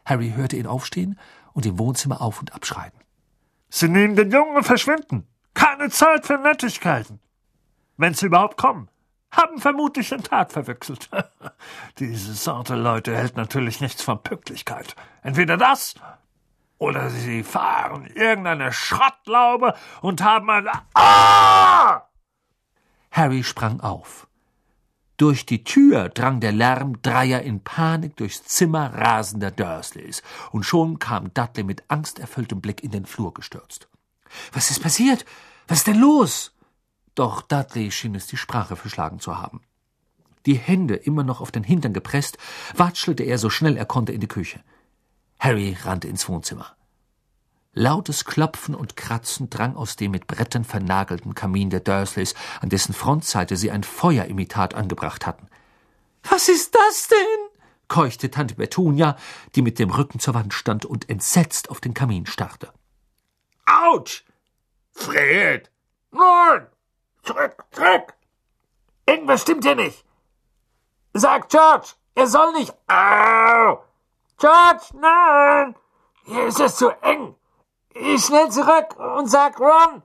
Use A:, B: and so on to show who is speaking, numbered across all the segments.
A: Harry hörte ihn aufstehen und im Wohnzimmer auf- und abschreiten.
B: »Sie nehmen den Jungen und verschwinden. Keine Zeit für Nettigkeiten. Wenn sie überhaupt kommen. Haben vermutlich den Tag verwechselt. Diese Sorte Leute hält natürlich nichts von Pünktlichkeit. Entweder das, oder sie fahren irgendeine Schrottlaube und haben ein... Ah!
A: Harry sprang auf. Durch die Tür drang der Lärm dreier in Panik durchs Zimmer rasender Dursleys, und schon kam Dudley mit angsterfülltem Blick in den Flur gestürzt. »Was ist passiert? Was ist denn los?« Doch Dudley schien es die Sprache verschlagen zu haben. Die Hände immer noch auf den Hintern gepresst, watschelte er so schnell er konnte in die Küche. Harry rannte ins Wohnzimmer. Lautes Klopfen und Kratzen drang aus dem mit Brettern vernagelten Kamin der Dursleys, an dessen Frontseite sie ein Feuerimitat angebracht hatten. »Was ist das denn?« keuchte Tante Petunia, die mit dem Rücken zur Wand stand und entsetzt auf den Kamin starrte.
B: Autsch! Fred! Nein! Zurück! Irgendwas stimmt hier nicht! Sag George, er soll nicht... Au! George, nein! Hier ist es zu eng! Schnell zurück und sag Ron!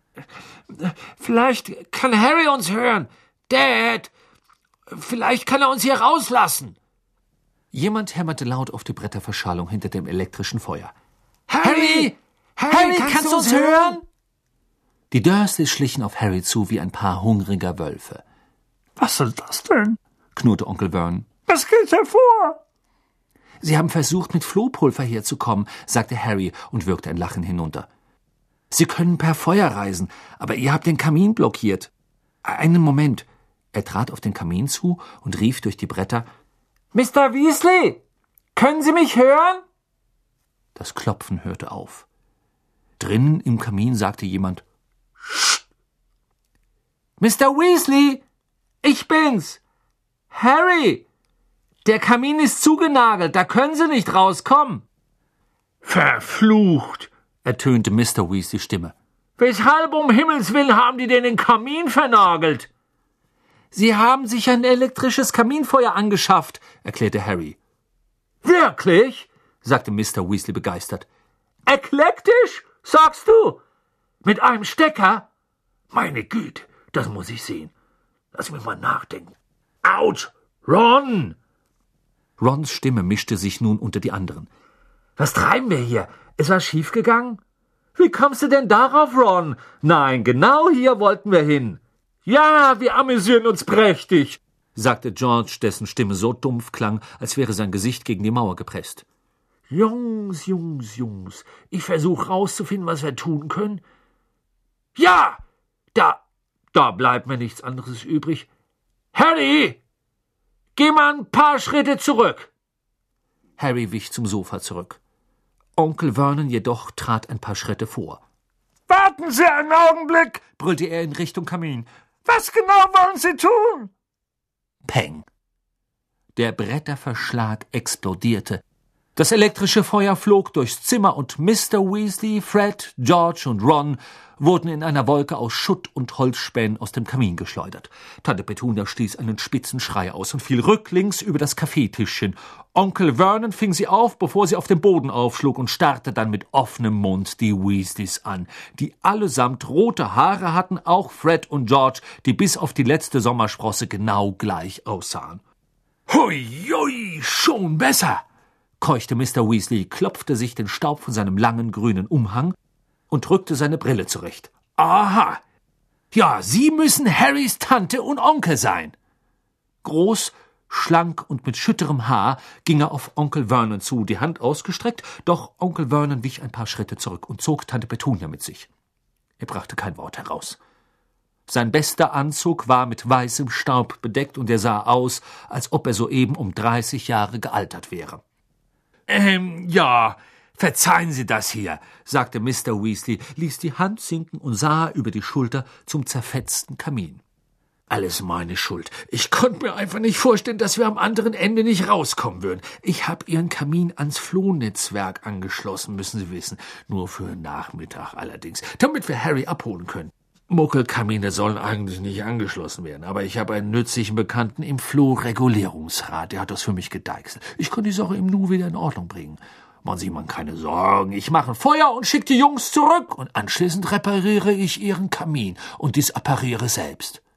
C: Vielleicht kann Harry uns hören. Dad, vielleicht kann er uns hier rauslassen.
A: Jemand hämmerte laut auf die Bretterverschalung hinter dem elektrischen Feuer.
C: Harry, kannst du uns hören?
A: Die Dursleys schlichen auf Harry zu wie ein paar hungriger Wölfe.
B: Was soll das denn?
A: Knurrte Onkel Vernon.
B: Was geht hervor?
A: »Sie haben versucht, mit Flohpulver herzukommen«, sagte Harry und würgte ein Lachen hinunter. »Sie können per Feuer reisen, aber ihr habt den Kamin blockiert. Einen Moment.« Er trat auf den Kamin zu und rief durch die Bretter:
C: »Mr. Weasley, können Sie mich hören?«
A: Das Klopfen hörte auf. Drinnen im Kamin sagte jemand: »Psst!«
C: »Mr. Weasley, ich bin's. Harry! Der Kamin ist zugenagelt, da können Sie nicht rauskommen.«
B: »Verflucht«,
A: ertönte Mr. Weasleys Stimme.
C: »Weshalb um Himmels Willen haben die denn den Kamin vernagelt?« »Sie haben sich ein elektrisches Kaminfeuer angeschafft«, erklärte Harry.
B: »Wirklich?«,
A: sagte Mr. Weasley begeistert.
B: »Eklektisch, sagst du? Mit einem Stecker? Meine Güte, das muss ich sehen. Lass mich mal nachdenken. Autsch, Ron!«
A: Rons Stimme mischte sich nun unter die anderen.
C: »Was treiben wir hier? Ist was schiefgegangen?« »Wie kommst du denn darauf, Ron? Nein, genau hier wollten wir hin.«
B: »Ja, wir amüsieren uns prächtig«,
A: sagte George, dessen Stimme so dumpf klang, als wäre sein Gesicht gegen die Mauer gepresst.
B: »Jungs, ich versuche rauszufinden, was wir tun können. Ja, da bleibt mir nichts anderes übrig. Harry! Geh mal ein paar Schritte zurück.«
A: Harry wich zum Sofa zurück. Onkel Vernon jedoch trat ein paar Schritte vor.
B: »Warten Sie einen Augenblick«,
A: brüllte er in Richtung Kamin.
B: »Was genau wollen Sie tun?«
A: Peng! Der Bretterverschlag explodierte. Das elektrische Feuer flog durchs Zimmer und Mr. Weasley, Fred, George und Ron wurden in einer Wolke aus Schutt und Holzspänen aus dem Kamin geschleudert. Tante Petunia stieß einen spitzen Schrei aus und fiel rücklings über das Kaffeetischchen. Onkel Vernon fing sie auf, bevor sie auf den Boden aufschlug, und starrte dann mit offenem Mund die Weasleys an, die allesamt rote Haare hatten, auch Fred und George, die bis auf die letzte Sommersprosse genau gleich aussahen.
B: »Hui, schon besser«,
A: keuchte Mr. Weasley, klopfte sich den Staub von seinem langen grünen Umhang und rückte seine Brille zurecht.
B: »Aha! Ja, Sie müssen Harrys Tante und Onkel sein.«
A: Groß, schlank und mit schütterem Haar ging er auf Onkel Vernon zu, die Hand ausgestreckt, doch Onkel Vernon wich ein paar Schritte zurück und zog Tante Petunia mit sich. Er brachte kein Wort heraus. Sein bester Anzug war mit weißem Staub bedeckt und er sah aus, als ob er soeben um 30 Jahre gealtert wäre.
B: Ja, verzeihen Sie das hier«,
A: sagte Mr. Weasley, ließ die Hand sinken und sah über die Schulter zum zerfetzten Kamin.
B: »Alles meine Schuld. Ich konnte mir einfach nicht vorstellen, dass wir am anderen Ende nicht rauskommen würden. Ich habe Ihren Kamin ans Flohnetzwerk angeschlossen, müssen Sie wissen. Nur für Nachmittag allerdings, damit wir Harry abholen können.«
A: Muckelkamine sollen eigentlich nicht angeschlossen werden, aber ich habe einen nützlichen Bekannten im Flurregulierungsrat, der hat das für mich gedeichselt. Ich kann die Sache im Nu wieder in Ordnung bringen. Machen Sie sich keine Sorgen, ich mache ein Feuer und schicke die Jungs zurück und anschließend repariere ich Ihren Kamin und disappariere selbst.